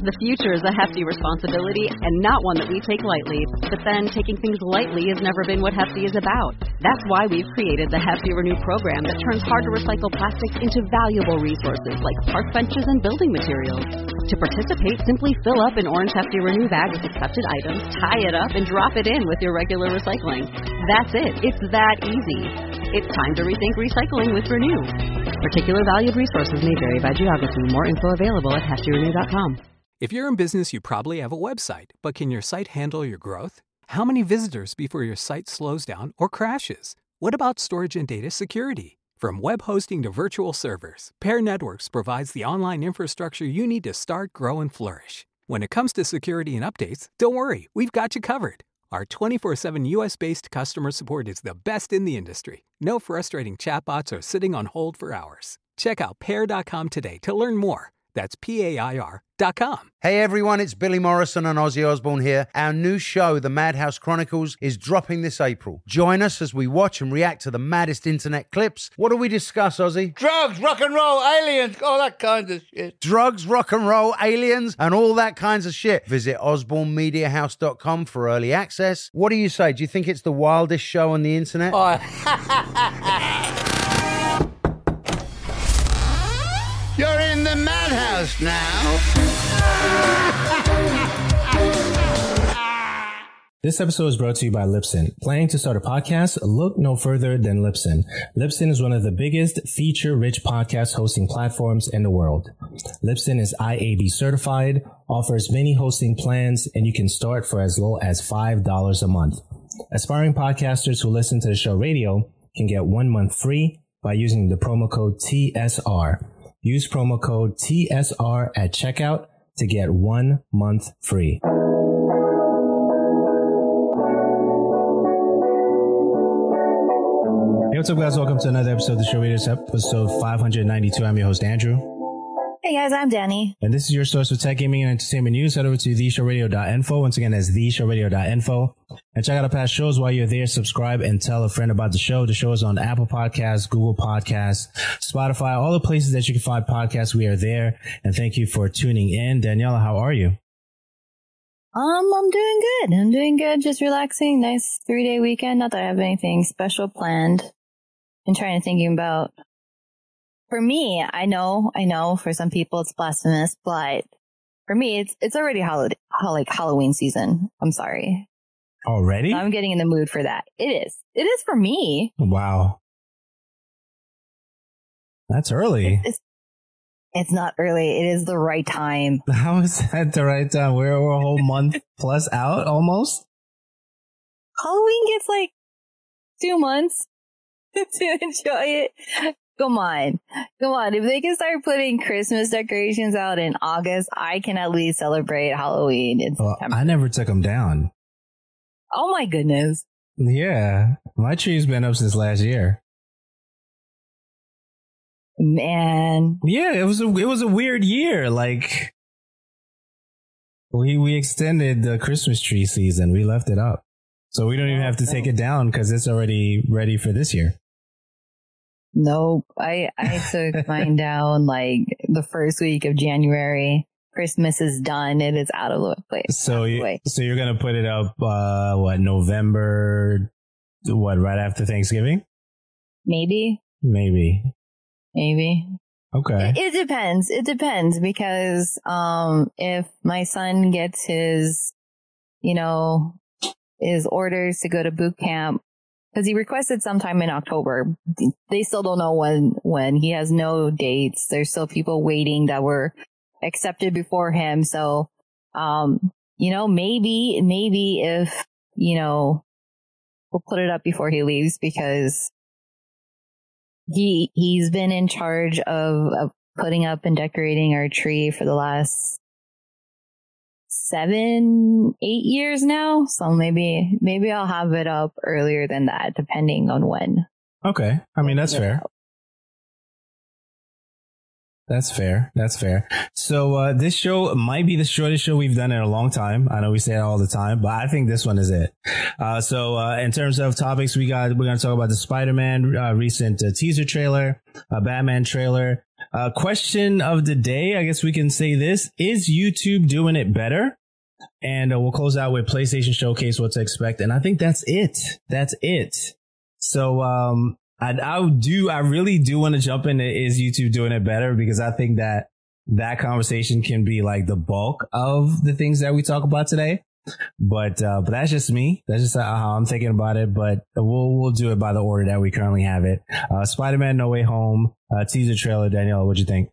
The future is a hefty responsibility and not one that we take lightly. But then, taking things lightly has never been what Hefty is about. That's why we've created the Hefty Renew program that turns hard-to-recycle plastics into valuable resources like park benches and building materials. To participate, simply fill up an orange Hefty Renew bag with accepted items, tie it up, and drop it in with your regular recycling. That's it. It's that easy. It's time to rethink recycling with Renew. Particular valued resources may vary by geography. More info available at heftyrenew.com. If you're in business, you probably have a website, but can your site handle your growth? How many visitors before your site slows down or crashes? What about storage and data security? From web hosting to virtual servers, Pair Networks provides the online infrastructure you need to start, grow, and flourish. When it comes to security and updates, don't worry, we've got you covered. Our 24/7 US-based customer support is the best in the industry. No frustrating chatbots or sitting on hold for hours. Check out Pair.com today to learn more. That's PAIR.com. Hey everyone, it's Billy Morrison and Ozzy Osbourne here. Our new show, The Madhouse Chronicles, is dropping this April. Join us as we watch and react to the maddest internet clips. What do we discuss, Ozzy? Drugs, rock and roll, aliens, all that kind of shit. Drugs, rock and roll, aliens, and all that kinds of shit. Visit osbornemediahouse.com for early access. What do you say? Do you think it's the wildest show on the internet? You're in the madhouse now. This episode is brought to you by Libsyn. Planning to start a podcast? Look no further than Libsyn. Libsyn is one of the biggest feature-rich podcast hosting platforms in the world. Libsyn is IAB certified, offers many hosting plans, and you can start for as low as $5 a month. Aspiring podcasters who listen to the show radio can get 1 month free by using the promo code TSR. Use promo code TSR at checkout to get 1 month free. Hey, what's up, guys? Welcome to another episode of the show radio. It's episode 592. I'm your host, Andrew. Hey, guys, I'm Danny. And this is your source for tech, gaming, and entertainment news. Head over to theshowradio.info. Once again, that's theshowradio.info. And check out our past shows. While you're there, subscribe and tell a friend about the show. The show is on Apple Podcasts, Google Podcasts, Spotify, all the places that you can find podcasts. We are there. And thank you for tuning in. Daniela, how are you? I'm doing good. I'm doing good. Just relaxing. Nice 3-day weekend. Not that I have anything special planned. I'm trying to think about. For me, I know for some people it's blasphemous, but for me, it's already Halloween season. I'm sorry. Already? So I'm getting in the mood for that. It is for me. Wow. That's early. It's not early. It is the right time. How is that the right time? We're a whole month plus out almost. Halloween gets like 2 months to enjoy it. Come on. If they can start putting Christmas decorations out in August, I can at least celebrate Halloween in September. I never took them down. Oh my goodness. Yeah. My tree's been up since last year. Man. Yeah, it was a weird year. Like, we extended the Christmas tree season. We left it up. So we don't even have to take it down because it's already ready for this year. Nope. I took mine down like the first week of January. Christmas is done. It is out of the place. So you're going to put it up, November, right after Thanksgiving? Maybe. Okay. It depends. It depends because, if my son gets his orders to go to boot camp, because he requested sometime in October. They still don't know when. He has no dates. There's still people waiting that were accepted before him. So, maybe if, we'll put it up before he leaves because he's been in charge of putting up and decorating our tree for the last 7-8 years now. So maybe I'll have it up earlier than that, depending on when. Okay. I mean, that's fair. That's fair. So, this show might be the shortest show we've done in a long time. I know we say it all the time, but I think this one is it. In terms of topics, we're going to talk about the Spider-Man, recent teaser trailer, Batman trailer, Question of the day. I guess we can say this. Is YouTube doing it better? And we'll close out with PlayStation Showcase, what to expect. And I think that's it. That's it. So, I really do want to jump into is YouTube doing it better? Because I think that conversation can be like the bulk of the things that we talk about today. But that's just me. That's just how I'm thinking about it. But we'll do it by the order that we currently have it. Spider-Man No Way Home, teaser trailer. Danielle, what'd you think?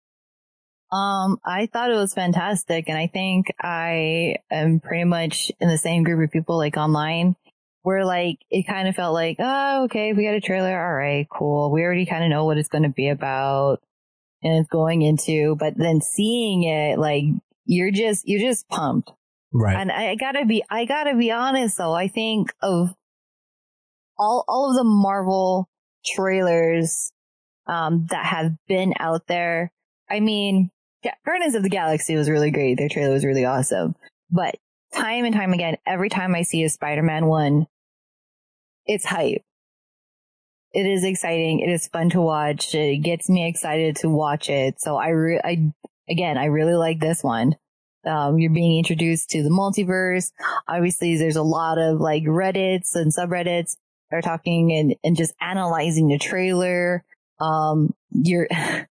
I thought it was fantastic, and I think I am pretty much in the same group of people like online where like it kind of felt like, oh, okay, we got a trailer. All right, cool. We already kind of know what it's going to be about and it's going into, but then seeing it, like you're just pumped. Right. And I gotta be honest though. I think of all of the Marvel trailers, that have been out there. I mean, Guardians of the Galaxy was really great. Their trailer was really awesome. But time and time again, every time I see a Spider-Man one, it's hype. It is exciting. It is fun to watch. It gets me excited to watch it. So I really like this one. You're being introduced to the multiverse. Obviously, there's a lot of like Reddits and subreddits that are talking and just analyzing the trailer. You're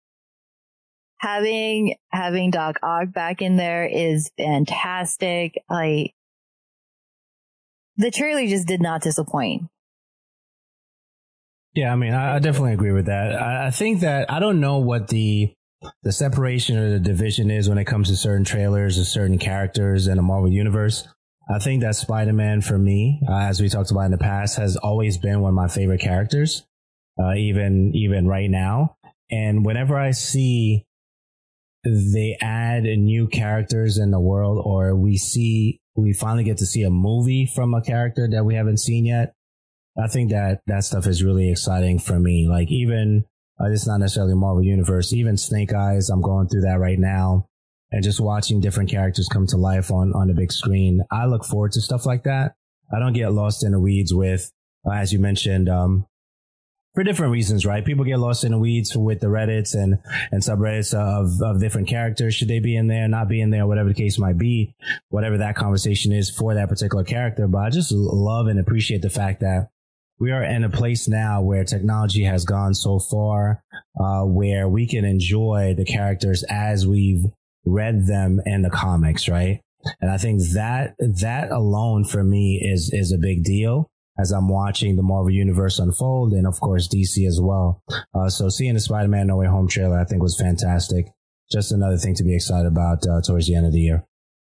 having Doc Ock back in there is fantastic. Like the trailer just did not disappoint. Yeah, I mean, I definitely agree with that. I think that I don't know what the separation or the division is when it comes to certain trailers or certain characters in the Marvel Universe. I think that Spider-Man for me, as we talked about in the past, has always been one of my favorite characters, even right now. And whenever I see they add new characters in the world, or we finally get to see a movie from a character that we haven't seen yet, I think that stuff is really exciting for me. Like even, it's not necessarily Marvel Universe, even Snake Eyes, I'm going through that right now. And just watching different characters come to life on the big screen. I look forward to stuff like that. I don't get lost in the weeds with, as you mentioned, for different reasons, right? People get lost in the weeds with the Reddits and subreddits of different characters. Should they be in there, not be in there, whatever the case might be, whatever that conversation is for that particular character. But I just love and appreciate the fact that we are in a place now where technology has gone so far, where we can enjoy the characters as we've read them in the comics, right? And I think that alone for me is a big deal as I'm watching the Marvel Universe unfold, and of course DC as well. So seeing the Spider-Man No Way Home trailer, I think was fantastic. Just another thing to be excited about towards the end of the year.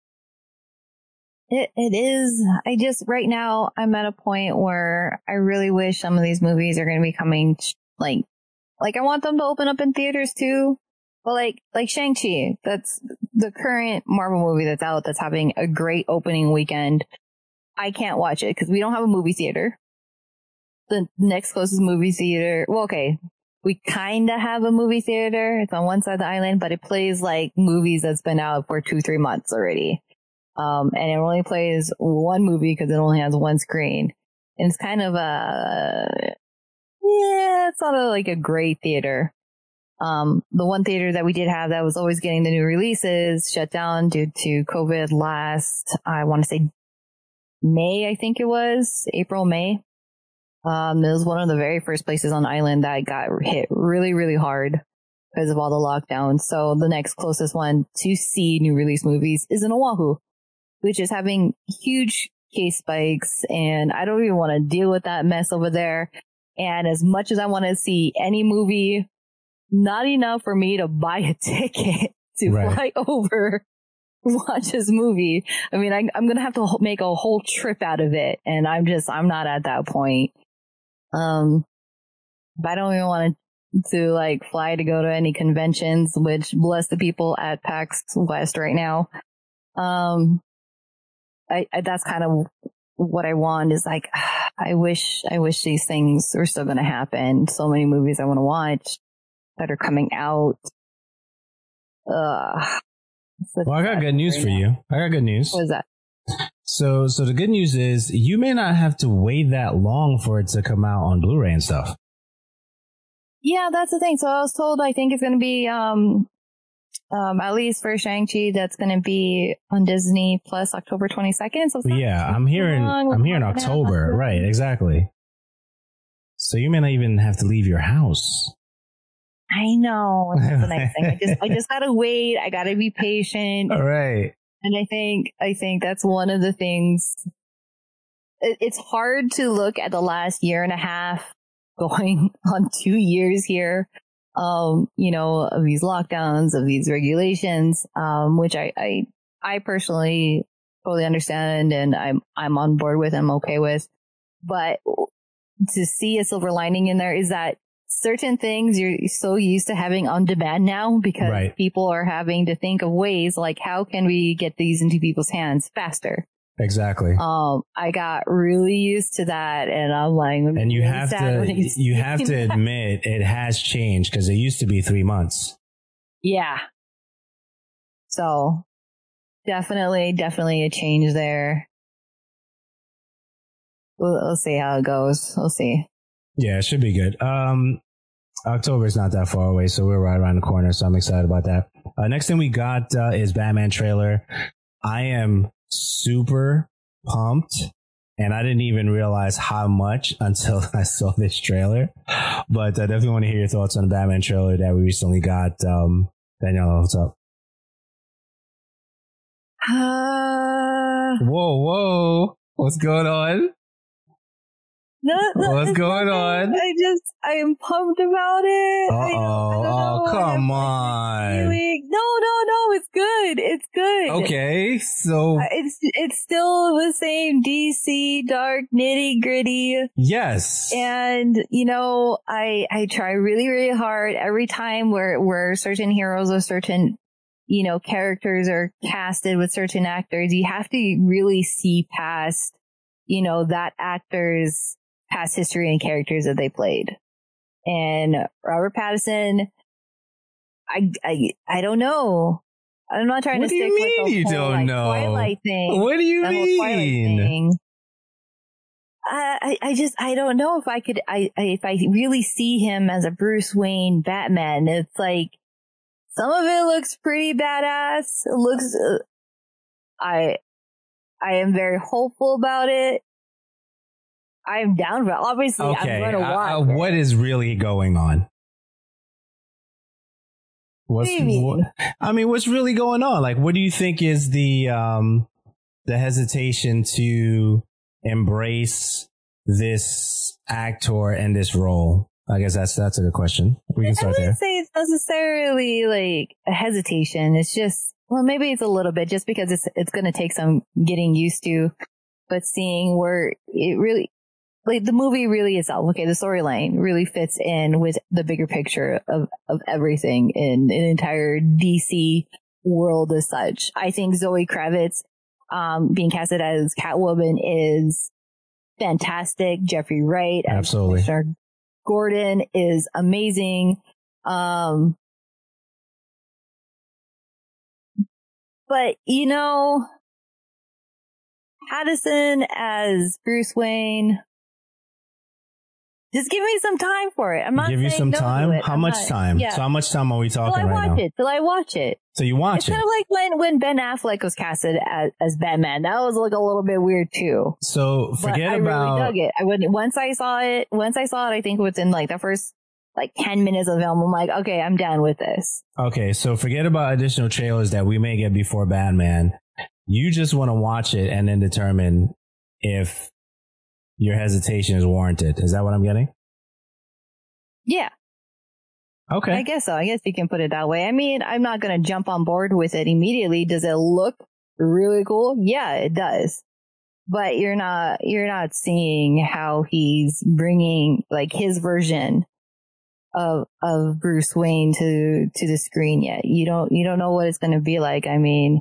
It is. Right now, I'm at a point where I really wish some of these movies are going to be coming, like I want them to open up in theaters too. But like Shang-Chi, that's the current Marvel movie that's out, that's having a great opening weekend. I can't watch it because we don't have a movie theater. The next closest movie theater, well, okay, we kind of have a movie theater. It's on one side of the island, but it plays like movies that's been out for 2-3 months already. And it only plays one movie because it only has one screen. And it's kind of it's not like a great theater. The one theater that we did have that was always getting the new releases shut down due to COVID last, I want to say May, I think it was April, May. It was one of the very first places on the island that got hit really, really hard because of all the lockdowns. So the next closest one to see new release movies is in Oahu, which is having huge case spikes, and I don't even want to deal with that mess over there. And as much as I want to see any movie, not enough for me to buy a ticket to fly over, watch this movie. I mean, I'm going to have to make a whole trip out of it. And I'm not at that point. But I don't even want to like fly to go to any conventions, which bless the people at PAX West right now. That's kind of what I want, is like, I wish these things were still going to happen. So many movies I want to watch that are coming out. Well, I got good news for you. I got good news. What is that? So the good news is you may not have to wait that long for it to come out on Blu-ray and stuff. Yeah, that's the thing. So I was told I think it's going to be at least for Shang-Chi, that's going to be on Disney Plus October 22nd. So I'm hearing October. Right, exactly. So you may not even have to leave your house. I know. That's the next thing. I just gotta wait. I gotta be patient. All right. And I think that's one of the things. It's hard to look at the last year and a half going on 2 years here, of these lockdowns, of these regulations, which I personally totally understand and I'm on board with, I'm okay with. But to see a silver lining in there is that certain things you're so used to having on demand now because people are having to think of ways like, how can we get these into people's hands faster? Exactly. I got really used to that, and I'm like, and you have to admit it has changed because it used to be 3 months. Yeah. So definitely a change there. We'll see how it goes. We'll see. Yeah, it should be good. October is not that far away, so we're right around the corner, so I'm excited about that. Next thing we got is Batman trailer. I am super pumped, and I didn't even realize how much until I saw this trailer. But I definitely want to hear your thoughts on the Batman trailer that we recently got. Daniela, what's up? Whoa. What's going on? What's going on? I am pumped about it. Oh, come on. No, it's good. It's good. Okay, so it's still the same DC dark nitty gritty. Yes. And I try really, really hard every time where certain heroes or certain characters are casted with certain actors. You have to really see past that actor's past history and characters that they played. And Robert Pattinson, I don't know. I'm not trying to stick with the whole Twilight thing. What do you mean? I don't know if I could, if I really see him as a Bruce Wayne Batman. It's like, some of it looks pretty badass. It looks, I am very hopeful about it. I am down for it. Obviously, okay. I'm going to watch what is really going on? What's really going on? Like, what do you think is the hesitation to embrace this actor and this role? I guess that's a good question. We can start there. I wouldn't say it's necessarily like a hesitation. It's just, well, maybe it's a little bit just because it's going to take some getting used to, but seeing where it really, like the movie really itself, okay, the storyline really fits in with the bigger picture of everything in an entire DC world as such. I think Zoe Kravitz, being casted as Catwoman is fantastic. Jeffrey Wright as absolutely. Commissioner Gordon is amazing. But Pattinson as Bruce Wayne, just give me some time for it. I'm not give you some time. How much time? Yeah. So how much time are we talking right now? Till I watch it. So you watch it. It's kind of like when Ben Affleck was casted as Batman. That was like a little bit weird too. So forget about. I really dug it. Once I saw it, I think within like the first 10 minutes of the film, I'm like, okay, I'm down with this. Okay, so forget about additional trailers that we may get before Batman. You just want to watch it and then determine if your hesitation is warranted. Is that what I'm getting? Yeah. Okay. I guess so. I guess you can put it that way. I mean, I'm not going to jump on board with it immediately. Does it look really cool? Yeah, it does. But you're not seeing how he's bringing like his version of Bruce Wayne to the screen yet. You don't know what it's going to be like. I mean,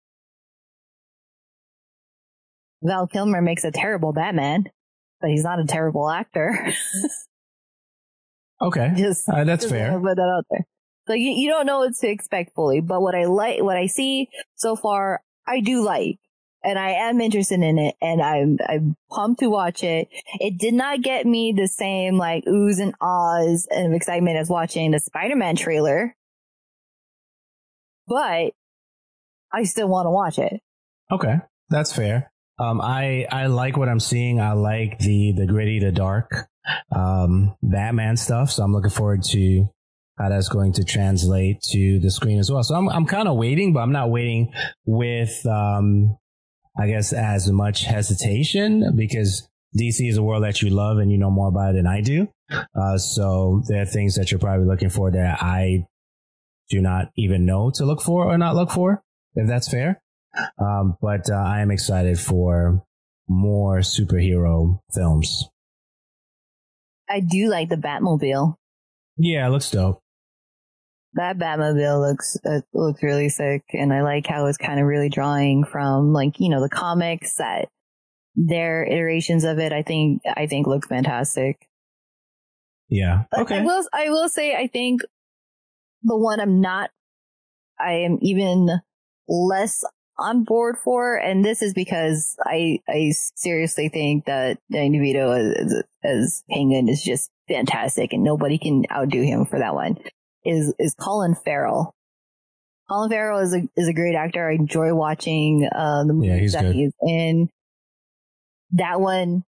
Val Kilmer makes a terrible Batman, but he's not a terrible actor. Okay. That's fair. Put that out there. So you don't know what to expect fully, but what I see so far, I do like. and I am interested in it, and I'm pumped to watch it. It did not get me the same like oohs and ahs and excitement as watching the Spider-Man trailer, but I still want to watch it. Okay, that's fair. I like what I'm seeing. I like the gritty, the dark, Batman stuff. So I'm looking forward to how that's going to translate to the screen as well. So I'm kind of waiting, but I'm not waiting with, I guess, as much hesitation, because DC is a world that you love and you know more about it than I do. So there are things that you're probably looking for that I do not even know to look for or not look for, if that's fair. But I am excited for more superhero films. I do like the Batmobile. Yeah, it looks dope. That Batmobile looks really sick, and I like how it's kind of really drawing from like, you know, the comics, that their iterations of it. I think looks fantastic. Yeah. But okay. I will say, I think the one I am even less on board for, and this is because I seriously think that Danny DeVito as Penguin is just fantastic, and nobody can outdo him for that one. Is Colin Farrell. Colin Farrell is a great actor. I enjoy watching the movies that he's in. That one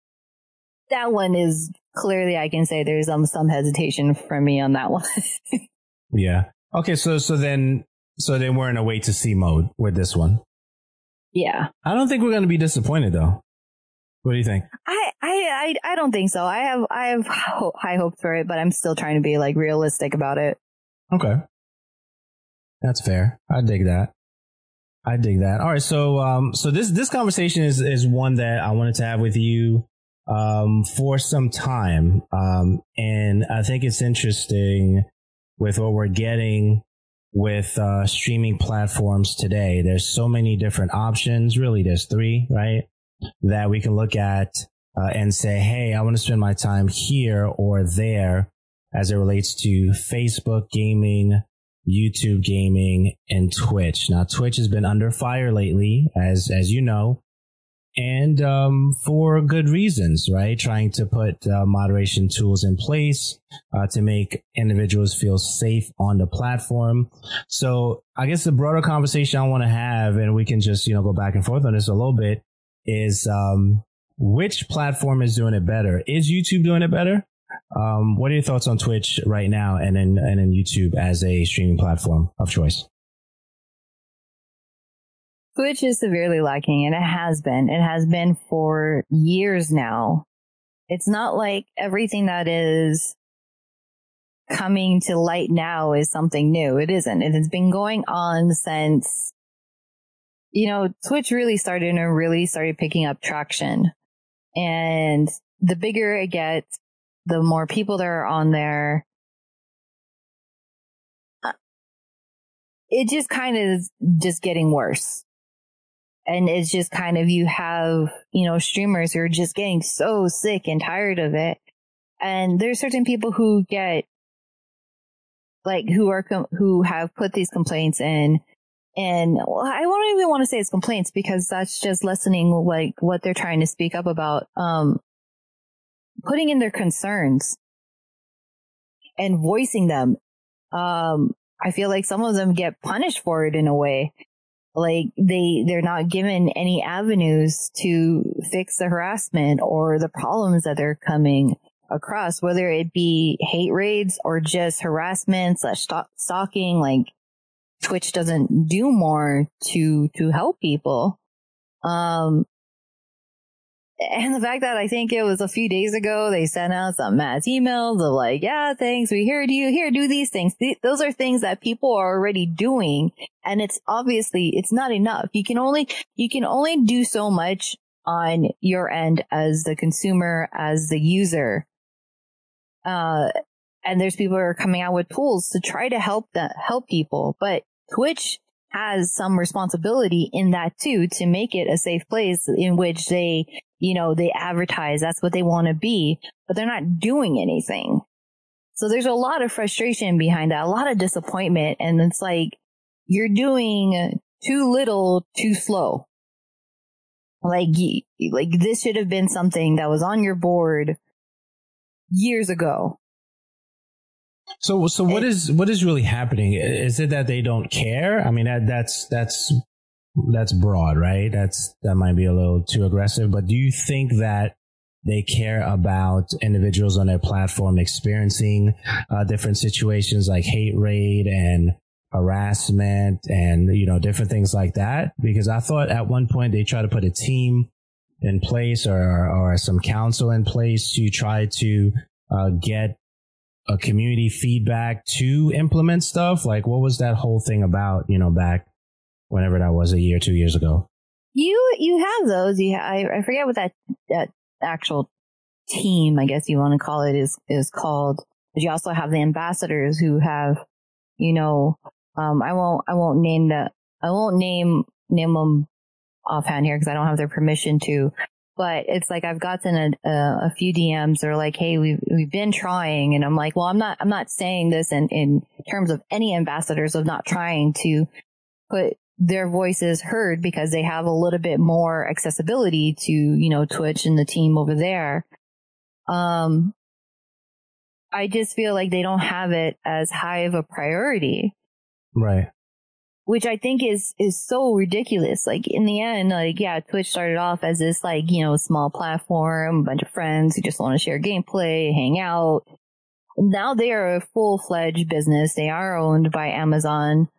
is clearly, I can say there's some hesitation from me on that one. Yeah. Okay. So then we're in a wait to see mode with this one. Yeah. I don't think we're going to be disappointed though. What do you think? I don't think so. I have high hopes for it, but I'm still trying to be like realistic about it. Okay. That's fair. I dig that. All right. So this conversation is one that I wanted to have with you, for some time. And I think it's interesting with what we're getting with, streaming platforms today. There's so many different options. Really, there's 3, right? That we can look at, and say, hey, I want to spend my time here or there as it relates to Facebook gaming, YouTube gaming, and Twitch. Now, Twitch has been under fire lately, as you know, and for good reasons, right? Trying to put moderation tools in place to make individuals feel safe on the platform. So I guess the broader conversation I want to have, and we can just, go back and forth on this a little bit, is which platform is doing it better? Is YouTube doing it better? What are your thoughts on Twitch right now, and then YouTube as a streaming platform of choice? Twitch is severely lacking, and it has been. It has been for years now. It's not like everything that is coming to light now is something new. It isn't. It has been going on since, Twitch really started picking up traction. And the bigger it gets, the more people that are on there, it just kind of is just getting worse. And it's just kind of, you have, streamers who are just getting so sick and tired of it. And there's certain people who get, who have put these complaints in. And I don't even want to say it's complaints, because that's just lessening what they're trying to speak up about, putting in their concerns and voicing them. I feel like some of them get punished for it in a way. Like they're not given any avenues to fix the harassment or the problems that they're coming across, whether it be hate raids or just harassment / stalking. Twitch doesn't do more to help people. And the fact that I think it was a few days ago, they sent out some mass emails of yeah, thanks, we heard you, here, do these things. Those are things that people are already doing. And it's not enough. You can only do so much on your end as the consumer, as the user. And there's people who are coming out with tools to try to help people. But Twitch has some responsibility in that too, to make it a safe place in which they advertise that's what they want to be, but they're not doing anything. So there's a lot of frustration behind that, a lot of disappointment. And it's you're doing too little, too slow. Like this should have been something that was on your board years ago. So what is really happening? Is it that they don't care? I mean, that's broad, right? That might be a little too aggressive, but do you think that they care about individuals on their platform experiencing different situations like hate raid and harassment and, different things like that? Because I thought at one point they tried to put a team in place or some counsel in place to try to get a community feedback to implement stuff. Like, what was that whole thing about, back whenever that was, a year, 2 years ago? You have those. I forget what that actual team, I guess you want to call it, is called. But you also have the ambassadors who have, I won't name them offhand here because I don't have their permission to. But it's like I've gotten a few DMs that are like, "Hey, we've been trying," and I'm like, "Well, I'm not saying this in terms of any ambassadors of not trying to put their voices heard because they have a little bit more accessibility to Twitch and the team over there." I just feel like they don't have it as high of a priority, right? Which I think is so ridiculous. Like in the end, Twitch started off as this small platform, a bunch of friends who just want to share gameplay, hang out. Now they are a full-fledged business. They are owned by Amazon.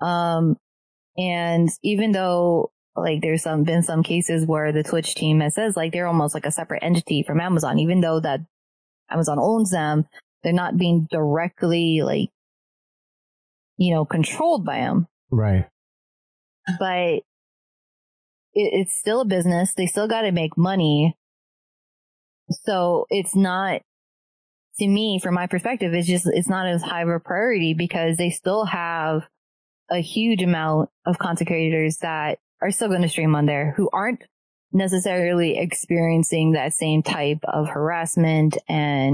And even though there's been some cases where the Twitch team has says they're almost like a separate entity from Amazon, even though that Amazon owns them, they're not being directly controlled by them. Right. But it's still a business. They still got to make money. So it's not, to me, from my perspective, it's not as high of a priority because they still have a huge amount of content creators that are still going to stream on there who aren't necessarily experiencing that same type of harassment and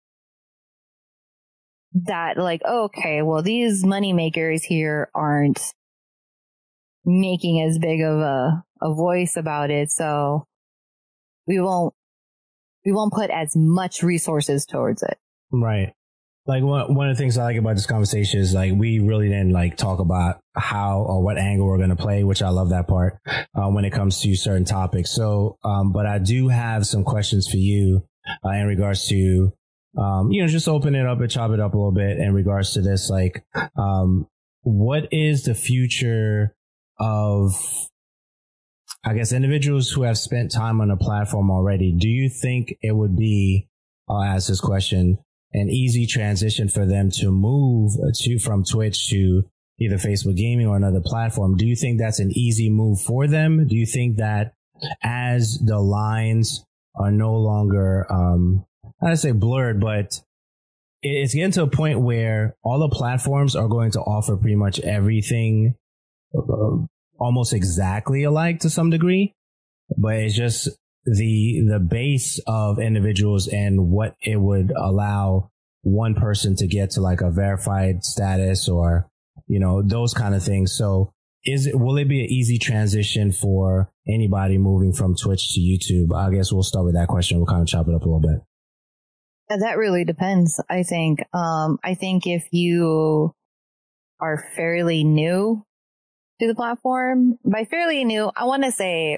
that okay, well, these money makers here aren't making as big of a voice about it. So we won't put as much resources towards it. Right. Like one of the things I like about this conversation is we really didn't talk about how or what angle we're going to play, which I love that part when it comes to certain topics. So, but I do have some questions for you in regards to, just open it up and chop it up a little bit in regards to this. What is the future of, I guess, individuals who have spent time on a platform already? Do you think it would be, I'll ask this question, an easy transition for them to move from Twitch to either Facebook Gaming or another platform? Do you think that's an easy move for them? Do you think that as the lines are no longer, I say blurred, but it's getting to a point where all the platforms are going to offer pretty much everything almost exactly alike to some degree, but it's just the base of individuals and what it would allow one person to get to a verified status or, those kind of things. So will it be an easy transition for anybody moving from Twitch to YouTube? I guess we'll start with that question. We'll kind of chop it up a little bit. That really depends, I think. I think if you are fairly new to the platform, by fairly new, I want to say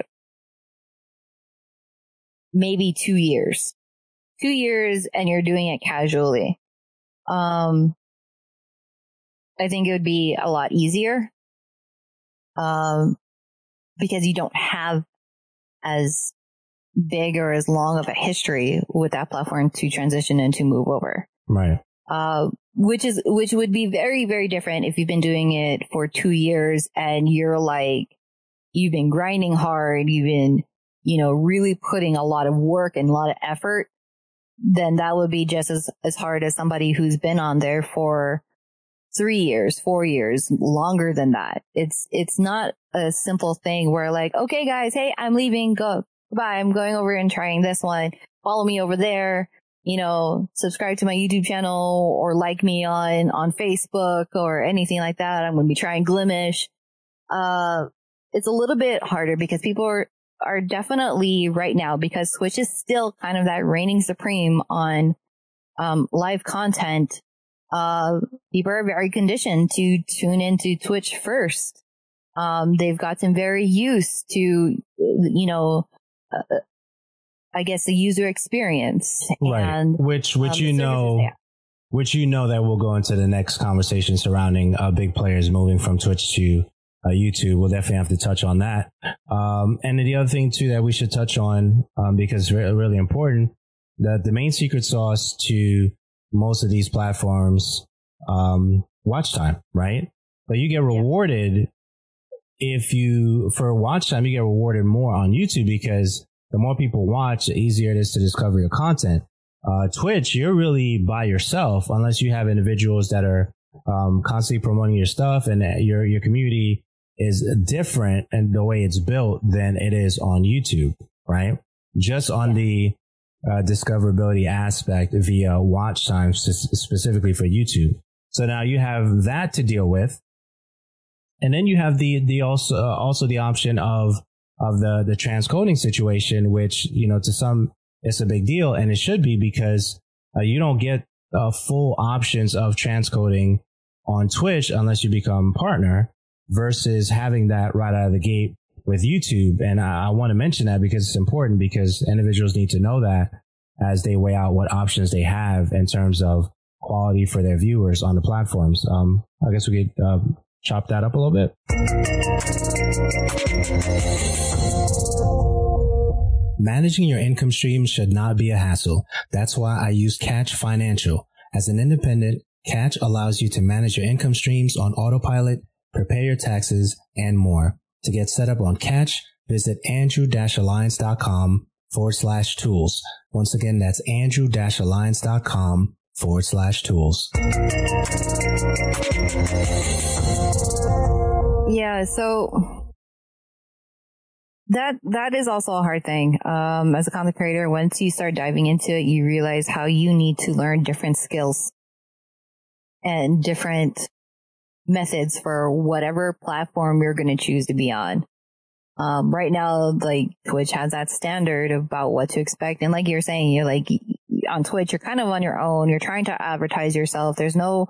maybe 2 years. 2 years and you're doing it casually. I think it would be a lot easier. Because you don't have as big or as long of a history with that platform to transition and to move over. Right. Which would be very, very different if you've been doing it for 2 years and you're you've been grinding hard, you've been, really putting a lot of work and a lot of effort. Then that would be just as hard as somebody who's been on there for 3 years, 4 years, longer than that. It's not a simple thing where okay guys, hey, I'm leaving, go. Goodbye. I'm going over and trying this one. Follow me over there. Subscribe to my YouTube channel or like me on Facebook or anything like that. I'm going to be trying Glimish. It's a little bit harder because people are definitely right now, because Twitch is still kind of that reigning supreme on live content. People are very conditioned to tune into Twitch first. They've gotten very used to, I guess, the user experience. Right. And, which that we'll go into the next conversation surrounding big players moving from Twitch to YouTube. We'll definitely have to touch on that. And then the other thing too that we should touch on, because it's really important, that the main secret sauce to most of these platforms, watch time, right? But you get rewarded for watch time, you get rewarded more on YouTube, because the more people watch, the easier it is to discover your content. Twitch, you're really by yourself unless you have individuals that are constantly promoting your stuff, and your community is different and the way it's built than it is on YouTube, right? Just on the discoverability aspect via watch time, specifically for YouTube. So now you have that to deal with, and then you have also the option of the transcoding situation, which, to some it's a big deal, and it should be, because you don't get full options of transcoding on Twitch unless you become partner, versus having that right out of the gate with YouTube. And I want to mention that because it's important, because individuals need to know that as they weigh out what options they have in terms of quality for their viewers on the platforms. I guess we could chop that up a little bit. Managing your income stream should not be a hassle. That's why I use Catch Financial. As an independent, Catch allows you to manage your income streams on autopilot, prepare your taxes, and more. To get set up on Catch, visit andrew-alliance.com/tools. Once again, that's andrew-alliance.com/tools. Yeah, so that is also a hard thing. As a content creator, once you start diving into it, you realize how you need to learn different skills and different methods for whatever platform you're going to choose to be on. Right now, like, Twitch has that standard about what to expect. And like you're saying, you're like, on Twitch, you're kind of on your own. You're trying to advertise yourself. There's no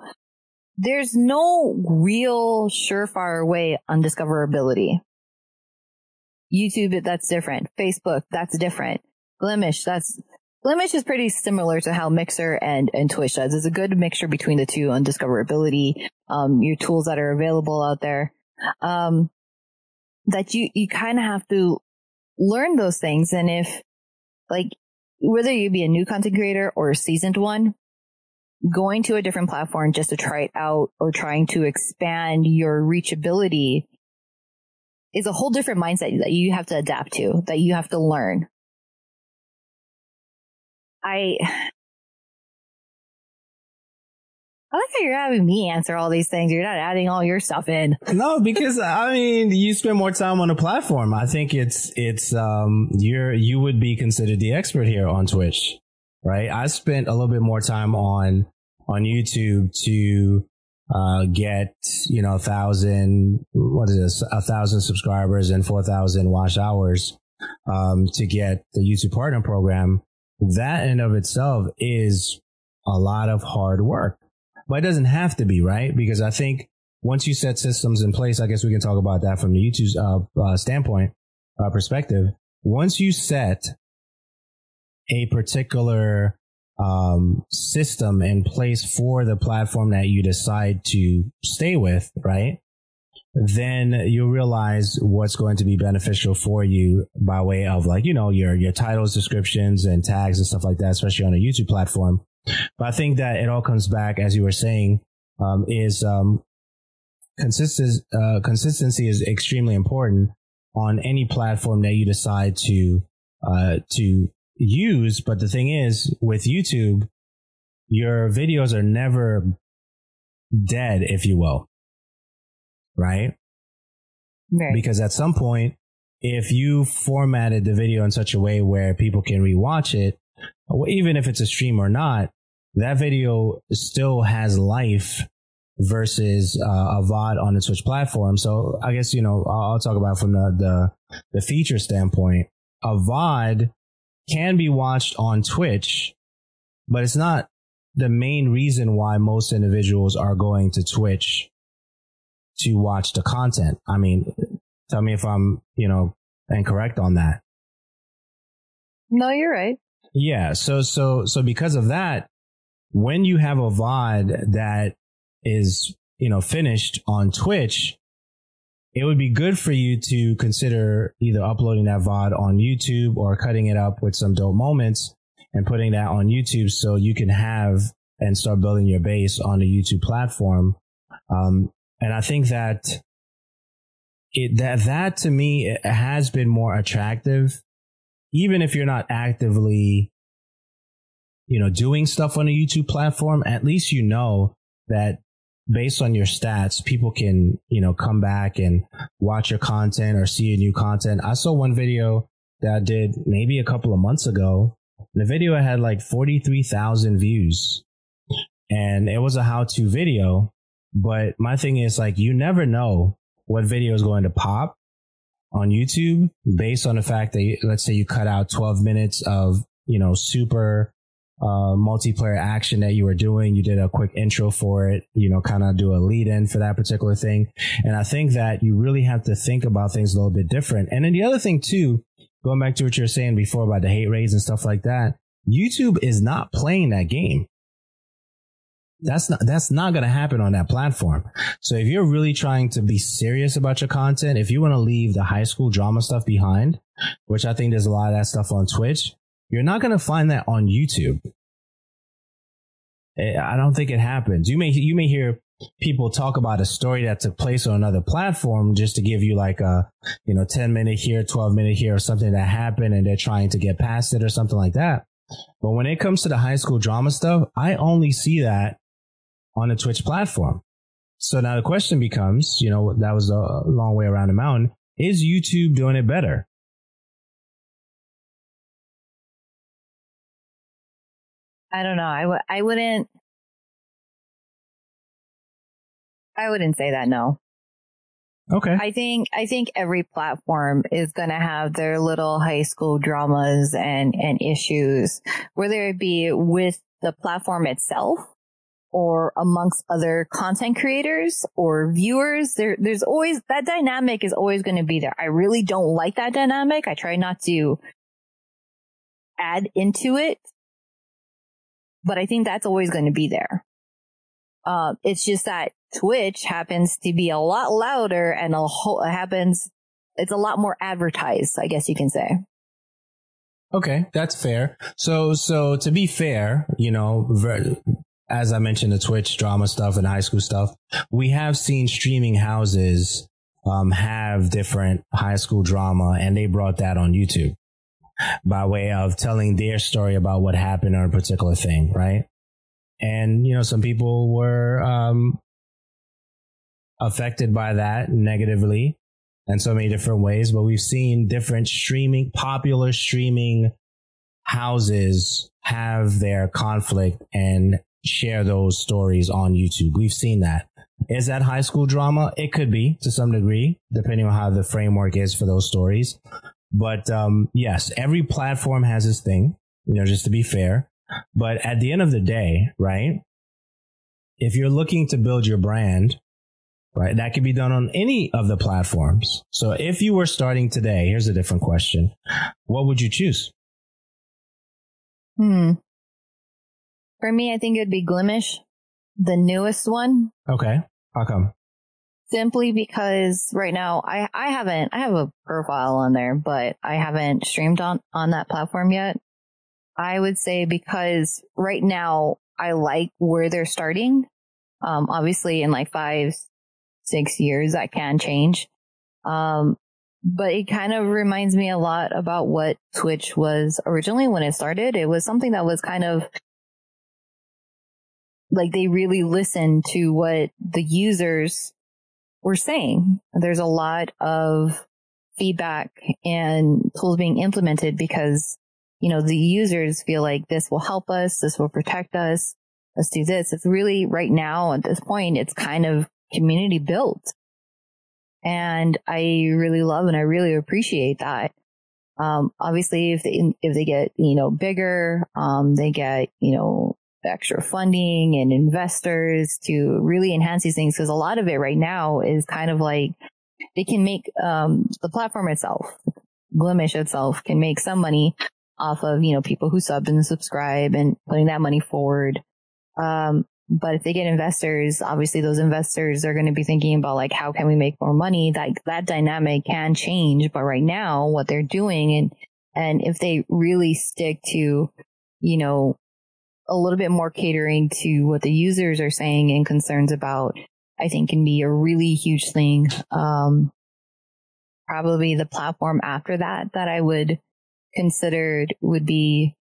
real surefire way on discoverability. YouTube, that's different. Facebook, that's different. Blemish is pretty similar to how Mixer and Twitch does. It's a good mixture between the two on discoverability, your tools that are available out there. That you kind of have to learn those things. And if, like, whether you be a new content creator or a seasoned one, going to a different platform just to try it out or trying to expand your reachability is a whole different mindset that you have to adapt to, that you have to learn. I like how you're having me answer all these things. You're not adding all your stuff in. No, because you spend more time on a platform. I think you would be considered the expert here on Twitch, right? I spent a little bit more time on YouTube to get 1,000 subscribers and 4,000 watch hours to get the YouTube Partner Program. That in of itself is a lot of hard work, but it doesn't have to be, right? Because I think once you set systems in place, I guess we can talk about that from the YouTube standpoint, perspective. Once you set a particular system in place for the platform that you decide to stay with, right? Then you'll realize what's going to be beneficial for you by way of, like, your titles, descriptions, and tags and stuff like that, especially on a YouTube platform. But I think that it all comes back, as you were saying, consistency is extremely important on any platform that you decide to use. But the thing is, with YouTube, your videos are never dead, if you will. Right? Because at some point, if you formatted the video in such a way where people can rewatch it, even if it's a stream or not, that video still has life versus a VOD on the Twitch platform. So I guess, I'll talk about from the the feature standpoint, a VOD can be watched on Twitch, but it's not the main reason why most individuals are going to Twitch to watch the content. I mean, tell me if I'm, incorrect on that. No, you're right. Yeah. So because of that, when you have a VOD that is, finished on Twitch, it would be good for you to consider either uploading that VOD on YouTube or cutting it up with some dope moments and putting that on YouTube so you can have and start building your base on the YouTube platform. And I think that that to me it has been more attractive, even if you're not actively, doing stuff on a YouTube platform. At least that based on your stats, people can, come back and watch your content or see your new content. I saw one video that I did maybe a couple of months ago. The video had like 43,000 views, and it was a how-to video. But my thing is, like, you never know what video is going to pop on YouTube based on the fact that, let's say you cut out 12 minutes of, super multiplayer action that you were doing. You did a quick intro for it, kind of do a lead in for that particular thing. And I think that you really have to think about things a little bit different. And then the other thing too, going back to what you were saying before about the hate raids and stuff like that, YouTube is not playing that game. That's not going to happen on that platform. So if you're really trying to be serious about your content, if you want to leave the high school drama stuff behind, which I think there's a lot of that stuff on Twitch, you're not going to find that on YouTube. I don't think it happens. You may hear people talk about a story that took place on another platform just to give you like a, 10-minute here, 12-minute here, or something that happened and they're trying to get past it or something like that. But when it comes to the high school drama stuff, I only see that on the Twitch platform. So now the question becomes, that was a long way around the mountain. Is YouTube doing it better? I don't know. I wouldn't say that, no. Okay. I think every platform is going to have their little high school dramas and issues, whether it be with the platform itself or amongst other content creators or viewers. There's always, that dynamic is always going to be there. I really don't like that dynamic. I try not to add into it, but I think that's always going to be there. It's just that Twitch happens to be a lot louder and it's a lot more advertised, I guess you can say. Okay, that's fair. So to be fair, as I mentioned, the Twitch drama stuff and high school stuff, we have seen streaming houses have different high school drama, and they brought that on YouTube by way of telling their story about what happened on a particular thing, right? And, some people were affected by that negatively in so many different ways, but we've seen different popular streaming houses have their conflict and share those stories on YouTube. We've seen that. Is that high school drama? It could be to some degree, depending on how the framework is for those stories. But yes, every platform has its thing, just to be fair. But at the end of the day, right, if you're looking to build your brand, right, that could be done on any of the platforms. So if you were starting today, here's a different question. What would you choose? For me, I think it'd be Glimish, the newest one. Okay. How come? Simply because right now I have a profile on there, but I haven't streamed on that platform yet. I would say because right now I like where they're starting. Obviously in like 5-6 years that can change. But it kind of reminds me a lot about what Twitch was originally when it started. It was something that was kind of like they really listened to what the users were saying. There's a lot of feedback and tools being implemented because, the users feel like this will help us. This will protect us. Let's do this. It's really right now at this point, it's kind of community built. And I really love and I really appreciate that. Obviously if they get, bigger, they get, extra funding and investors to really enhance these things. Cause a lot of it right now is kind of like they can make, the platform itself, Blemish itself can make some money off of, people who sub and subscribe and putting that money forward. But if they get investors, obviously those investors are going to be thinking about like, how can we make more money? That dynamic can change. But right now what they're doing and if they really stick to, a little bit more catering to what the users are saying and concerns about, I think can be a really huge thing. Probably the platform after that I would consider would be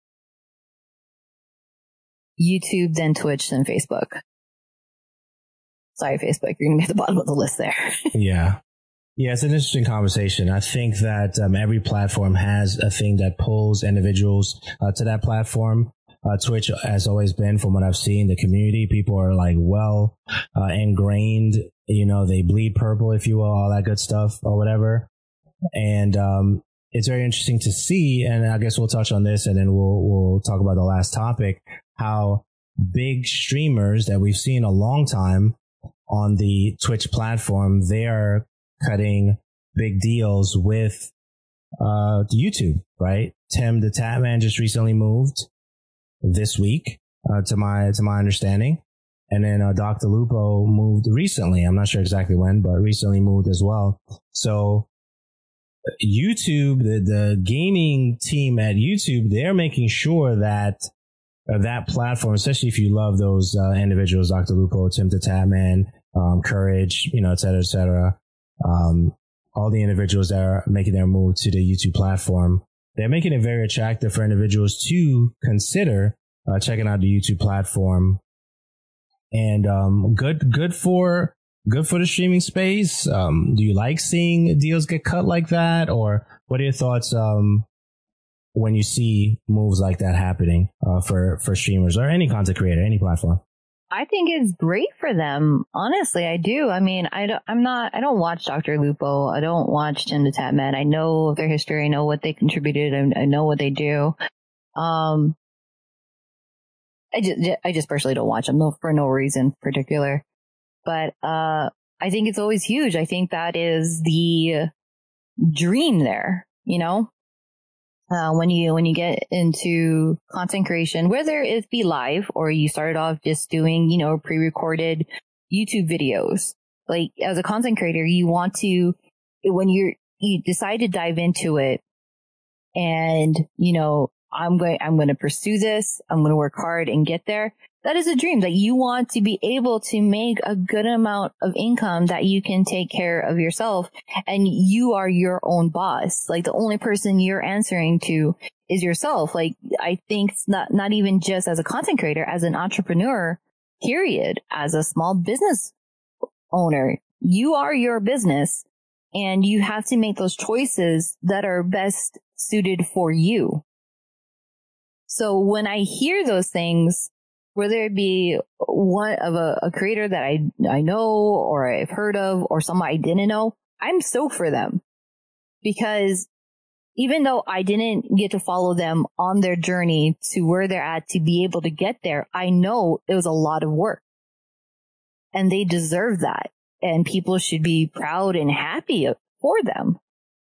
YouTube, then Twitch, then Facebook. Sorry, Facebook, you're going to be at the bottom of the list there. Yeah. Yeah, it's an interesting conversation. I think that every platform has a thing that pulls individuals to that platform. Twitch has always been, from what I've seen, the community. People are like ingrained, they bleed purple, if you will, all that good stuff or whatever. And it's very interesting to see. And I guess we'll touch on this and then we'll talk about the last topic, how big streamers that we've seen a long time on the Twitch platform, they are cutting big deals with YouTube, right? Tim the Tatman just recently moved this week, to my understanding. And then Dr. Lupo moved recently. I'm not sure exactly when, but recently moved as well. So YouTube, the gaming team at YouTube, they're making sure that that platform, especially if you love those individuals, Dr. Lupo, Tim the Tatman, Courage, et cetera, all the individuals that are making their move to the YouTube platform, they're making it very attractive for individuals to consider checking out the YouTube platform. And good for the streaming space. Do you like seeing deals get cut like that, or what are your thoughts when you see moves like that happening for streamers or any content creator, any platform? I think it's great for them. Honestly, I do. I mean, I don't watch Dr. Lupo. I don't watch Tim the Tatman. I know their history. I know what they contributed. I know what they do. I just personally don't watch them for no reason particular. But, I think it's always huge. I think that is the dream there, when you get into content creation, whether it be live or you started off just doing, pre-recorded YouTube videos. Like as a content creator, you want to, when you decide to dive into it and, I'm going to pursue this. I'm going to work hard and get there. That is a dream that you want to be able to make a good amount of income that you can take care of yourself, and you are your own boss. Like the only person you're answering to is yourself. Like I think it's not even just as a content creator, as an entrepreneur, period, as a small business owner, you are your business and you have to make those choices that are best suited for you. So when I hear those things, whether it be one of a creator that I know or I've heard of or someone I didn't know, I'm stoked for them. Because even though I didn't get to follow them on their journey to where they're at to be able to get there, I know it was a lot of work. And they deserve that. And people should be proud and happy for them.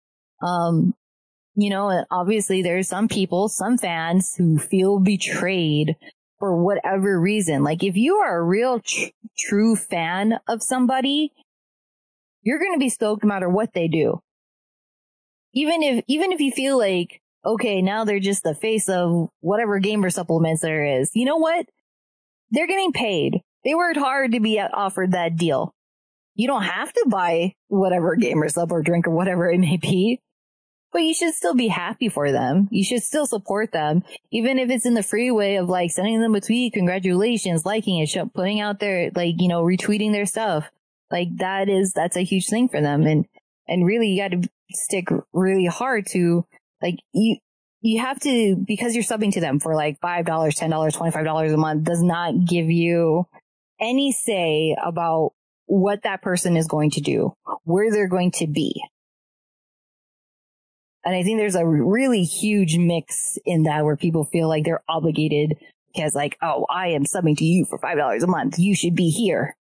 Obviously there's some people, some fans who feel betrayed for whatever reason. Like if you are a real true fan of somebody, you're going to be stoked no matter what they do. Even if you feel like, okay, now they're just the face of whatever gamer supplements there is. You know what? They're getting paid. They worked hard to be offered that deal. You don't have to buy whatever gamer sub or drink or whatever it may be. But you should still be happy for them. You should still support them, even if it's in the free way of like sending them a tweet, congratulations, liking it, putting out their, retweeting their stuff. Like that's a huge thing for them. And really you got to stick really hard to you have to, because you're subbing to them for like $5, $10, $25 a month does not give you any say about what that person is going to do, where they're going to be. And I think there's a really huge mix in that where people feel like they're obligated because like, oh, I am subbing to you for $5 a month. You should be here.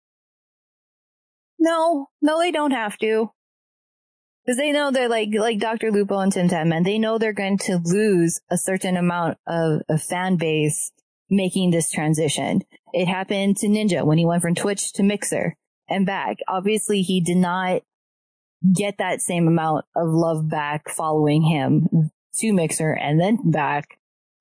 No, they don't have to. Because they know they're like Dr. Lupo and Tim Tatman, they know they're going to lose a certain amount of fan base making this transition. It happened to Ninja when he went from Twitch to Mixer and back. Obviously, he did not get that same amount of love back following him to Mixer and then back.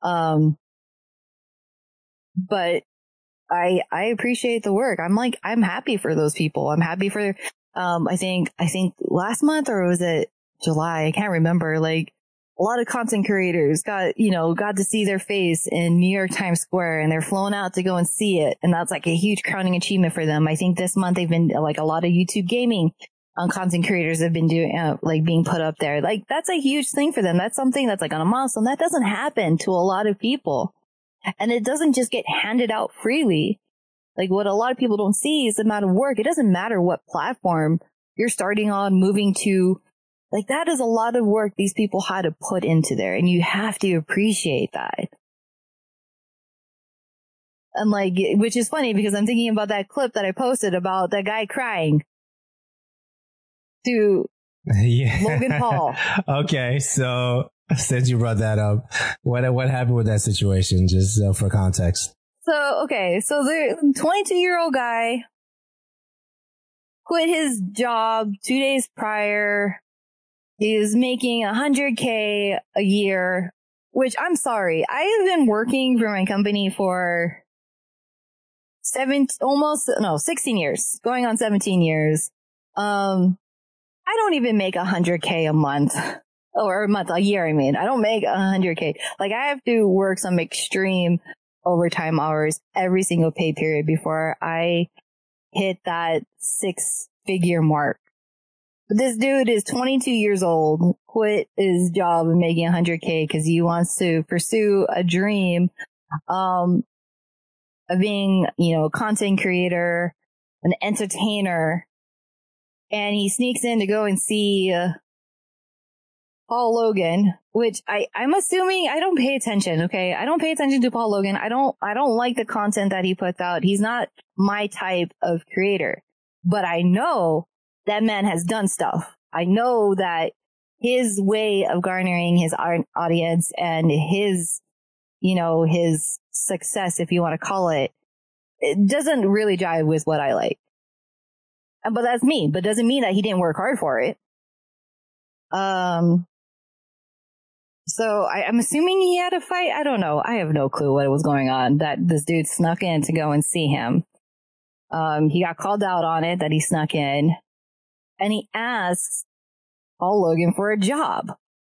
But I appreciate the work. I'm happy for those people. I'm happy for, I think last month, or was it July? I can't remember. Like a lot of content creators got to see their face in New York Times Square, and they're flown out to go and see it. And that's like a huge crowning achievement for them. I think this month they've been like a lot of YouTube gaming content creators have been doing, like being put up there. Like that's a huge thing for them. That's something that's like on a milestone. That doesn't happen to a lot of people. And it doesn't just get handed out freely. Like what a lot of people don't see is the amount of work. It doesn't matter what platform you're starting on, moving to. Like that is a lot of work these people had to put into there, and you have to appreciate that. And like, which is funny because I'm thinking about that clip that I posted about that guy crying to Logan Paul. Okay, so since you brought that up, what happened with that situation, just for context? So the 22-year-old guy quit his job 2 days prior. He was making $100K a year, which I'm sorry. I have been working for my company for 16 years, going on 17 years. I don't even make $100K a month. Or a year, I mean. I don't make $100K. Like, I have to work some extreme overtime hours every single pay period before I hit that 6-figure mark. But this dude is 22 years old, quit his job and making $100K because he wants to pursue a dream of being, a content creator, an entertainer. And he sneaks in to go and see Paul Logan, which I'm assuming I don't pay attention. Okay. I don't pay attention to Paul Logan. I don't like the content that he puts out. He's not my type of creator, but I know that man has done stuff. I know that his way of garnering his audience and his success, if you want to call it doesn't really jive with what I like. But that's me, but doesn't mean that he didn't work hard for it. So I'm assuming he had a fight. I don't know. I have no clue what was going on, that this dude snuck in to go and see him. He got called out on it that he snuck in, and he asked Paul Logan for a job.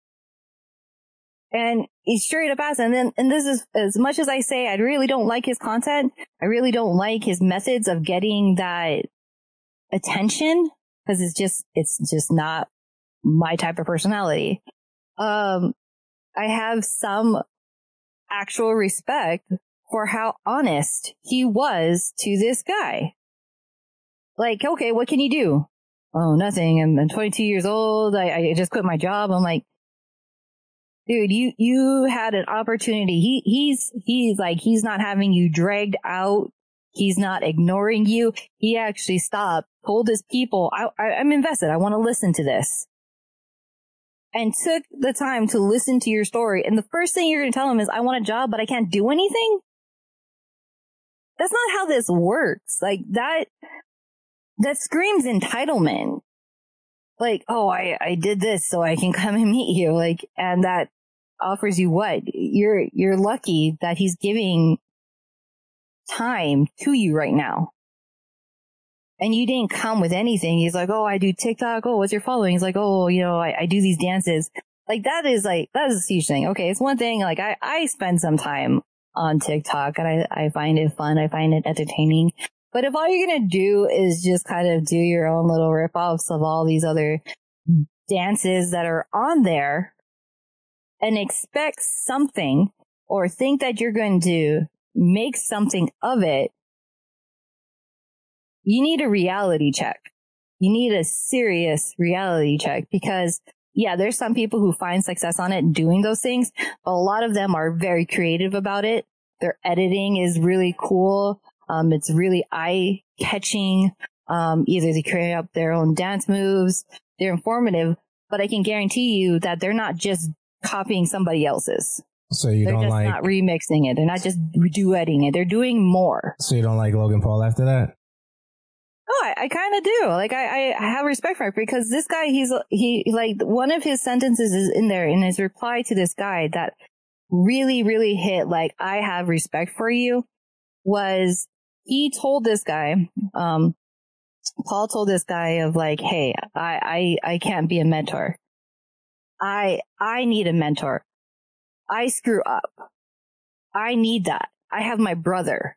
And he straight up asked, and this is, as much as I say, I really don't like his content. I really don't like his methods of getting that attention, because it's just not my type of personality. I have some actual respect for how honest he was to this guy. Like, okay, what can you do? Oh, nothing. I'm 22 years old. I just quit my job. I'm like, dude, you had an opportunity. He's not having you dragged out. He's not ignoring you. He actually stopped, told his people, I'm invested. I want to listen to this. And took the time to listen to your story. And the first thing you're going to tell him is, I want a job, but I can't do anything. That's not how this works. Like that screams entitlement. Like, oh, I did this so I can come and meet you. Like, and that offers you what? You're lucky that he's giving time to you right now. And you didn't come with anything. He's like, oh, I do TikTok. Oh, what's your following? He's like, oh, I do these dances. Like, that is a huge thing. Okay. It's one thing. Like, I spend some time on TikTok and I find it fun. I find it entertaining. But if all you're going to do is just kind of do your own little ripoffs of all these other dances that are on there and expect something or think that you're going to make something of it, you need a reality check. You need a serious reality check because, yeah, there's some people who find success on it doing those things, but a lot of them are very creative about it. Their editing is really cool. It's really eye-catching. Either they create up their own dance moves. They're informative, but I can guarantee you that they're not just copying somebody else's. So they're just not remixing it. They're not just duetting it. They're doing more. So you don't like Logan Paul after that? Oh, I kind of do. Like, I have respect for it because this guy, he like one of his sentences is in there in his reply to this guy that really, really hit. Like, I have respect for you was he told this guy, Paul told this guy of like, hey, I can't be a mentor. I need a mentor. I screw up. I need that. I have my brother.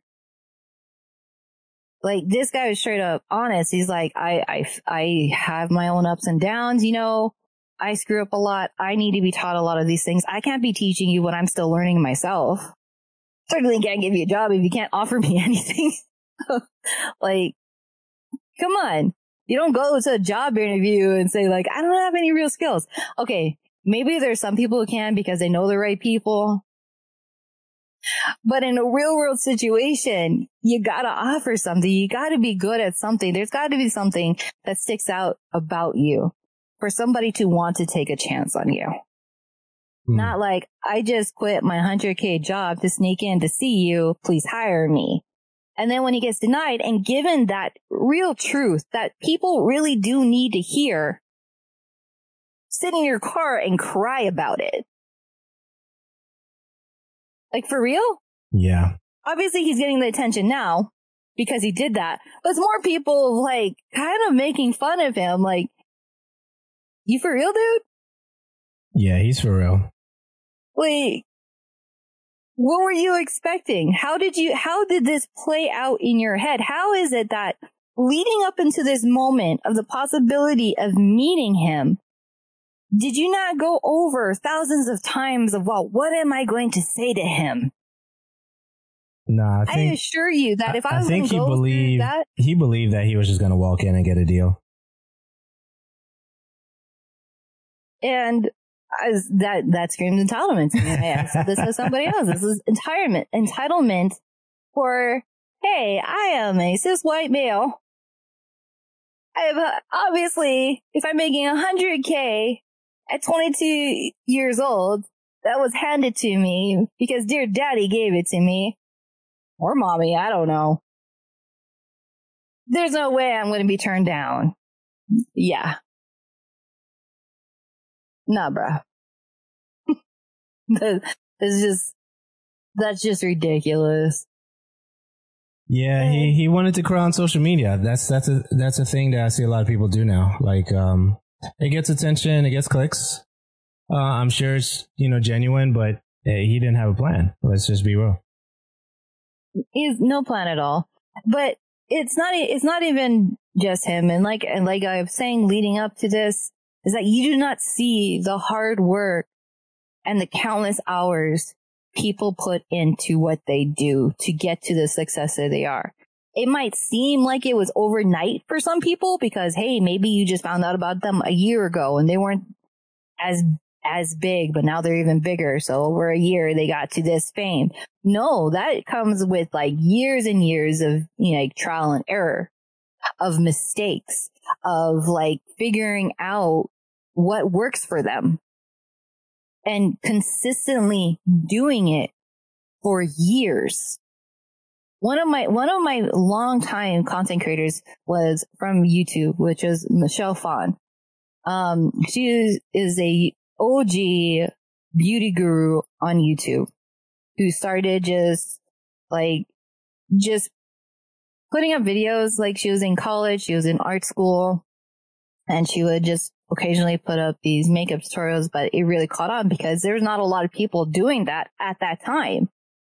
Like, this guy was straight up honest. He's like, I have my own ups and downs, you know. I screw up a lot. I need to be taught a lot of these things. I can't be teaching you what I'm still learning myself. Certainly can't give you a job if you can't offer me anything. Like, come on. You don't go to a job interview and say like, I don't have any real skills. Okay. Maybe there's some people who can because they know the right people. But in a real world situation, you gotta offer something. You gotta be good at something. There's gotta be something that sticks out about you for somebody to want to take a chance on you. Not like, I just quit my 100K job to sneak in to see you. Please hire me. And then when he gets denied and given that real truth that people really do need to hear, sit in your car and cry about it. Like, for real? Yeah. Obviously, he's getting the attention now because he did that. But it's more people, like, kind of making fun of him. Like, you for real, dude? Yeah, he's for real. Like, what were you expecting? How did this play out in your head? How is it that leading up into this moment of the possibility of meeting him, did you not go over thousands of times of, well, what am I going to say to him? Nah, I assure you that if I was going to go through that, he believed that he was just going to walk in and get a deal. And that screams entitlement to me. I asked this as somebody else. This is entitlement for, hey, I am a cis white male. Obviously, if I'm making 100K at 22 years old, that was handed to me because dear daddy gave it to me. Or mommy, I don't know. There's no way I'm going to be turned down. Yeah. Nah, bruh. That's just ridiculous. Yeah, he wanted to cry on social media. That's a thing that I see a lot of people do now. Like, it gets attention, it gets clicks. I'm sure it's, genuine, but he didn't have a plan. Let's just be real. He's no plan at all. But it's not even just him. And like I was saying leading up to this, is that you do not see the hard work and the countless hours people put into what they do to get to the success that they are. It might seem like it was overnight for some people because, hey, maybe you just found out about them a year ago and they weren't as big, but now they're even bigger. So over a year, they got to this fame. No, that comes with like years and years of, like trial and error, of mistakes, of like figuring out what works for them and consistently doing it for years. One of my longtime content creators was from YouTube, which is Michelle Phan. She is a OG beauty guru on YouTube who started just putting up videos. Like, she was in college, she was in art school, and she would just occasionally put up these makeup tutorials, but it really caught on because there's not a lot of people doing that at that time.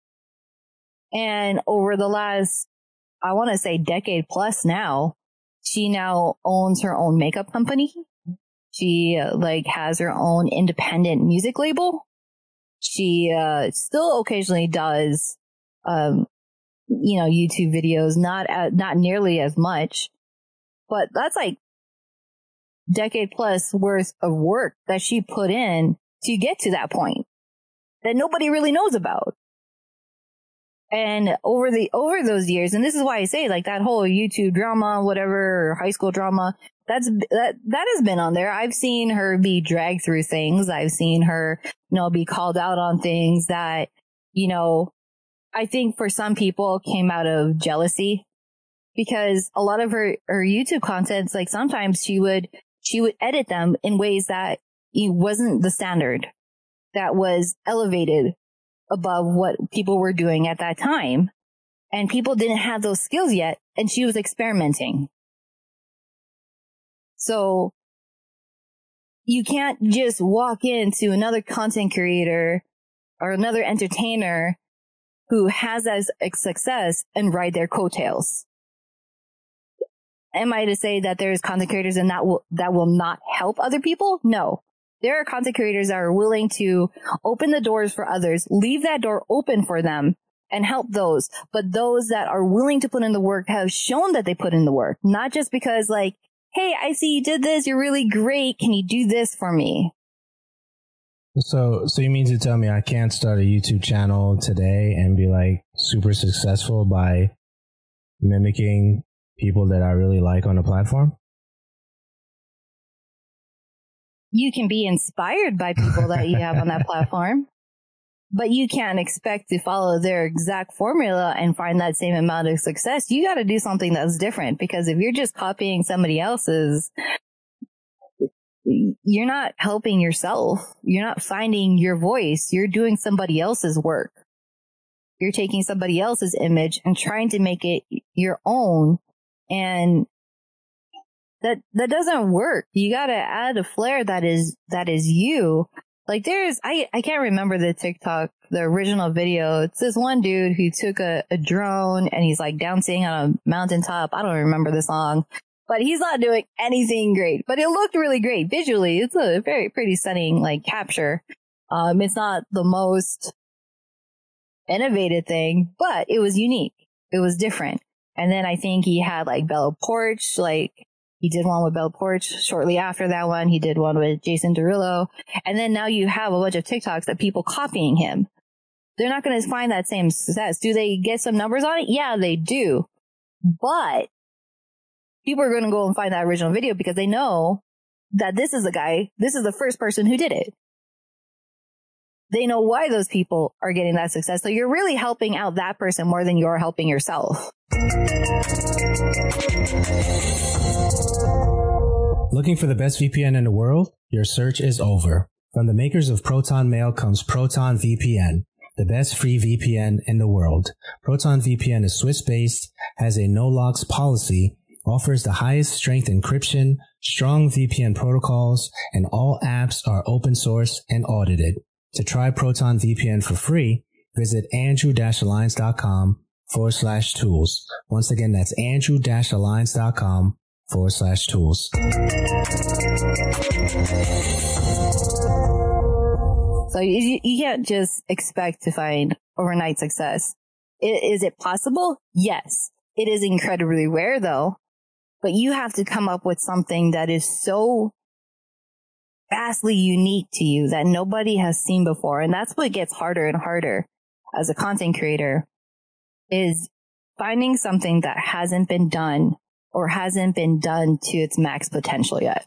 And over the last, I want to say decade plus now, she now owns her own makeup company. She has her own independent music label. She still occasionally does YouTube videos, not nearly as much, but that's like decade plus worth of work that she put in to get to that point that nobody really knows about. And over those years, and this is why I say like that whole YouTube drama, whatever, or high school drama, that has been on there. I've seen her be dragged through things. I've seen her, be called out on things that, I think for some people came out of jealousy, because a lot of her YouTube contents, like sometimes she would edit them in ways that it wasn't the standard, that was elevated above what people were doing at that time. And people didn't have those skills yet. And she was experimenting. So you can't just walk into another content creator or another entertainer who has as a success and ride their coattails. Am I to say that there's content creators and that will not help other people? No. There are content creators that are willing to open the doors for others, leave that door open for them, and help those. But those that are willing to put in the work have shown that they put in the work. Not just because like, hey, I see you did this, you're really great, can you do this for me? So you mean to tell me I can't start a YouTube channel today and be like super successful by mimicking people that I really like on the platform? You can be inspired by people that you have on that platform, but you can't expect to follow their exact formula and find that same amount of success. You got to do something that's different, because if you're just copying somebody else's, you're not helping yourself. You're not finding your voice. You're doing somebody else's work. You're taking somebody else's image and trying to make it your own. And that doesn't work. You gotta add a flair that is you. Like I can't remember the original video. It's this one dude who took a drone and he's like dancing on a mountaintop. I don't remember the song, but he's not doing anything great, but it looked really great visually. It's a very pretty stunning like capture. It's not the most innovative thing, but it was unique. It was different. And then I think he had like Bella Poarch, like he did one with Bella Poarch. Shortly after that one, he did one with Jason Derulo. And then now you have a bunch of TikToks that people copying him. They're not going to find that same success. Do they get some numbers on it? Yeah, they do. But people are going to go and find that original video because they know that this is the first person who did it. They know why those people are getting that success. So you're really helping out that person more than you're helping yourself. Looking for the best VPN in the world? Your search is over. From the makers of Proton Mail comes Proton VPN, the best free VPN in the world. Proton VPN is Swiss-based, has a no-logs policy, offers the highest strength encryption, strong VPN protocols, and all apps are open source and audited. To try Proton VPN for free, visit andrew-alliance.com/tools. Once again, that's andrew-alliance.com/tools. So you can't just expect to find overnight success. Is it possible? Yes. It is incredibly rare though, but you have to come up with something that is so vastly unique to you that nobody has seen before. And that's what gets harder and harder as a content creator, is finding something that hasn't been done or hasn't been done to its max potential yet.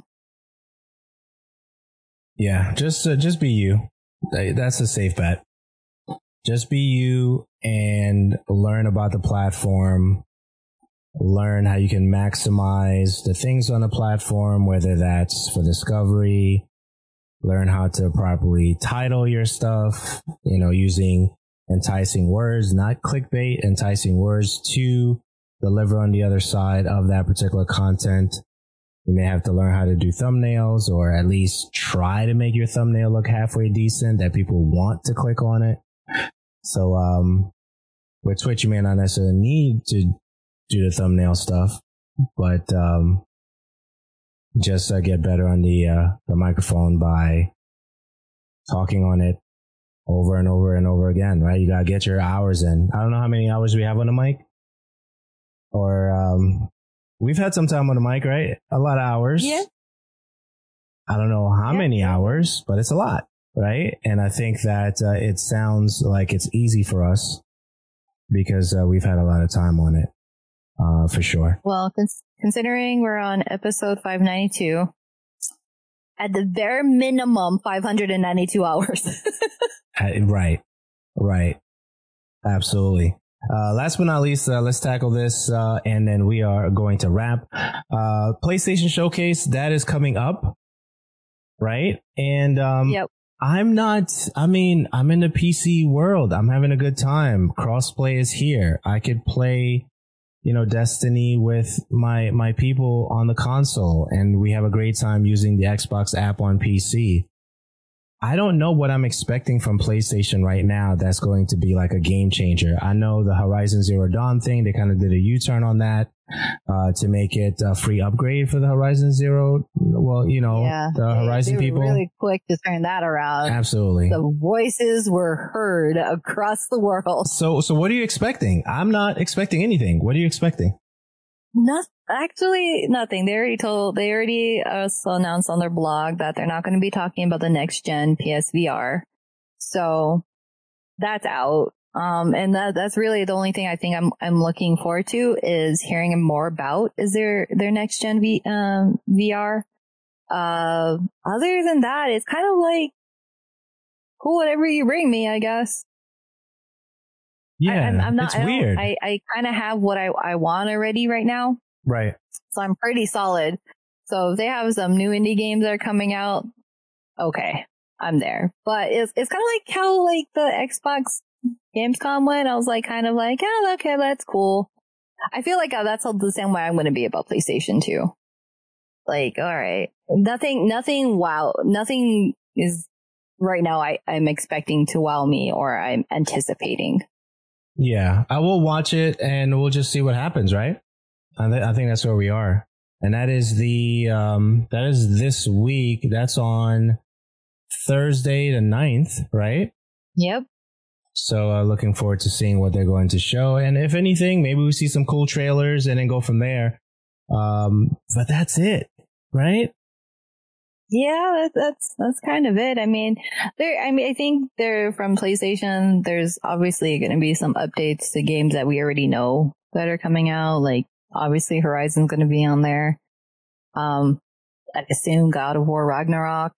Yeah, just be you. That's a safe bet. Just be you and learn about the platform. Learn how you can maximize the things on the platform, whether that's for discovery. Learn how to properly title your stuff, using enticing words, not clickbait, enticing words to deliver on the other side of that particular content. You may have to learn how to do thumbnails, or at least try to make your thumbnail look halfway decent that people want to click on it. So, with Twitch, you may not necessarily need to do the thumbnail stuff, but, just get better on the microphone by talking on it, over and over and over again, right? You got to get your hours in. I don't know how many hours we have on the mic, or we've had some time on the mic, right? A lot of hours. Yeah. I don't know how many hours, but it's a lot, right? And I think that it sounds like it's easy for us because we've had a lot of time on it, for sure. Well, considering we're on episode 592, at the bare minimum, 592 hours. Right. Absolutely. Last but not least, let's tackle this, and then we are going to wrap. PlayStation Showcase, that is coming up, right? And yep. I'm in the PC world. I'm having a good time. Crossplay is here. I could play, Destiny with my people on the console, and we have a great time using the Xbox app on PC. I don't know what I'm expecting from PlayStation right now that's going to be like a game changer. I know the Horizon Zero Dawn thing, they kind of did a U-turn on that to make it a free upgrade for the Horizon Zero. Well, Horizon people. They were really quick to turn that around. Absolutely. The voices were heard across the world. So what are you expecting? I'm not expecting anything. What are you expecting? Actually, nothing. They already announced on their blog that they're not going to be talking about the next gen PSVR. So that's out. And that's really the only thing I think I'm looking forward to is hearing more about is their next gen VR. Other than that, it's kind of like cool, whatever you bring me, I guess. Yeah, I'm not, it's weird. I kind of have what I want already right now. Right. So I'm pretty solid. So if they have some new indie games that are coming out, okay, I'm there. But it's kind of like how like the Xbox Gamescom went. I was like, kind of like, oh, okay, that's cool. I feel like that's the same way I'm going to be about PlayStation 2. Like, all right, nothing, wow, nothing is right now I'm expecting to wow me or I'm anticipating. Yeah, I will watch it and we'll just see what happens, right? I think that's where we are. And that is that is this week. That's on Thursday the 9th, right? Yep. So looking forward to seeing what they're going to show. And if anything, maybe we see some cool trailers and then go from there. But that's it, right? Yeah, that's kind of it. I mean, I think they're from PlayStation. There's obviously going to be some updates to games that we already know that are coming out. Like obviously Horizon's going to be on there. I assume God of War Ragnarok.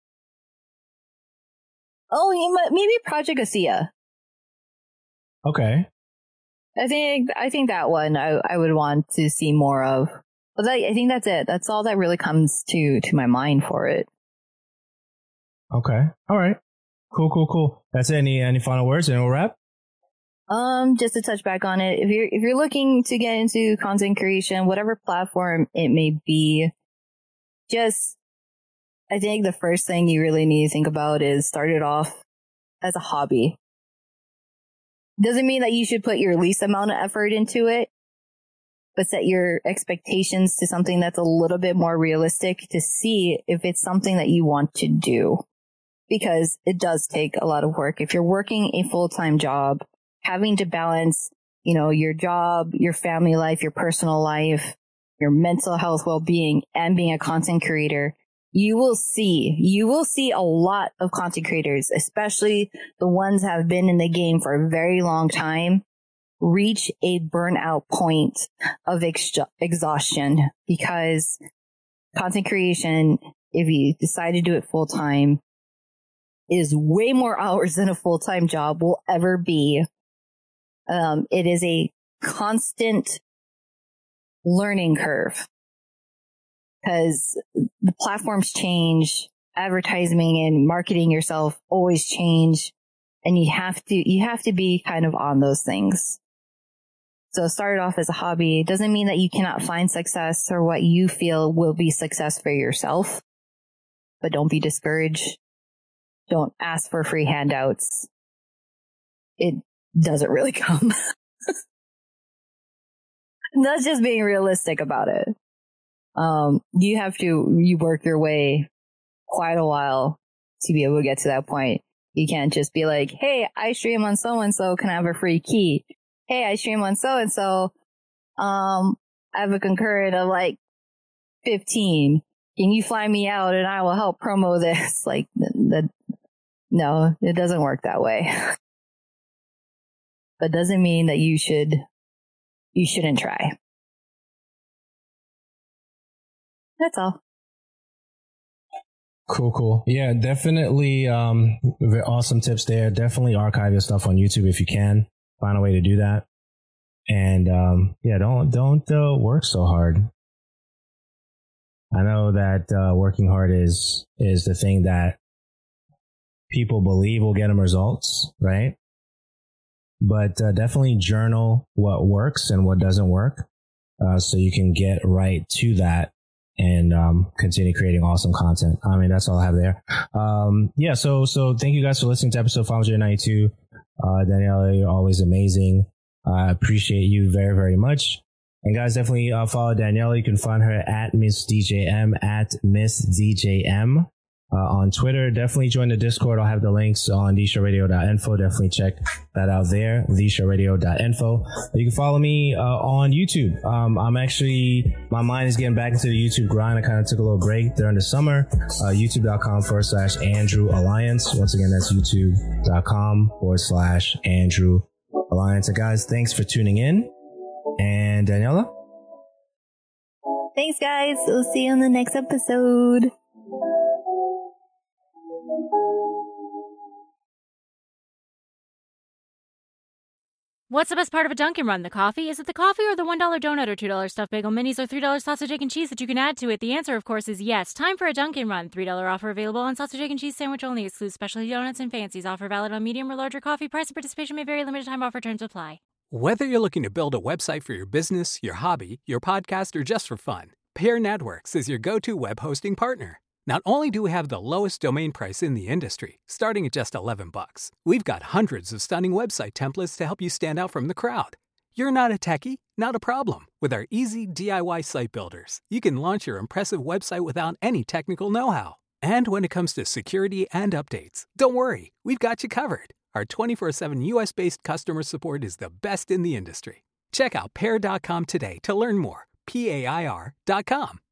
Oh, maybe Project Athia. Okay. I think that one I would want to see more of. But I think that's it. That's all that really comes to my mind for it. Okay. All right. Cool. That's it. Any final words and we'll wrap? Just to touch back on it. If you're looking to get into content creation, whatever platform it may be, I think the first thing you really need to think about is start it off as a hobby. Doesn't mean that you should put your least amount of effort into it, but set your expectations to something that's a little bit more realistic to see if it's something that you want to do. Because it does take a lot of work. If you're working a full-time job, having to balance, your job, your family life, your personal life, your mental health well-being, and being a content creator, you will see a lot of content creators, especially the ones that have been in the game for a very long time, reach a burnout point of exhaustion, because content creation, if you decide to do it full time, is way more hours than a full-time job will ever be. It is a constant learning curve because the platforms change, advertising and marketing yourself always change, and you have to be kind of on those things. So start it off as a hobby. It doesn't mean that you cannot find success or what you feel will be success for yourself, but don't be discouraged. Don't ask for free handouts. It doesn't really come. That's just being realistic about it. You work your way quite a while to be able to get to that point. You can't just be like, hey, I stream on so-and-so, can I have a free key? Hey, I stream on so-and-so, I have a concurrent of like 15. Can you fly me out and I will help promo this? Like, no, it doesn't work that way. But doesn't mean that you shouldn't try. That's all. Cool. Yeah, definitely, very awesome tips there. Definitely archive your stuff on YouTube if you can. Find a way to do that. And, yeah, don't work so hard. I know that, working hard is the thing that people believe will get them results, right? But, definitely journal what works and what doesn't work, so you can get right to that and continue creating awesome content. I mean, that's all I have there. Yeah, so thank you guys for listening to episode 592. Daniela, you're always amazing. I appreciate you very, very much. And guys, definitely follow Daniela. You can find her at Miss DJM, on Twitter. Definitely join the Discord. I'll have the links on theshowradio.info. Definitely check that out there, theshowradio.info. You can follow me on YouTube. I'm actually, my mind is getting back into the YouTube grind. I kind of took a little break during the summer. YouTube.com/Andrew Alliance. Once again, that's YouTube.com/Andrew Alliance. And guys, thanks for tuning in. And Daniela? Thanks, guys. We'll see you on the next episode. What's the best part of a Dunkin' Run? The coffee? Is it the coffee or the $1 donut or $2 stuffed bagel minis or $3 sausage, egg, and cheese that you can add to it? The answer, of course, is yes. Time for a Dunkin' Run. $3 offer available on sausage, egg, and cheese sandwich only. Excludes specialty donuts and fancies. Offer valid on medium or larger coffee. Price and participation may vary. Limited time offer. Terms apply. Whether you're looking to build a website for your business, your hobby, your podcast, or just for fun, Pair Networks is your go-to web hosting partner. Not only do we have the lowest domain price in the industry, starting at just $11, we've got hundreds of stunning website templates to help you stand out from the crowd. You're not a techie? Not a problem. With our easy DIY site builders, you can launch your impressive website without any technical know-how. And when it comes to security and updates, don't worry, we've got you covered. Our 24/7 US-based customer support is the best in the industry. Check out Pair.com today to learn more. PAIR.com.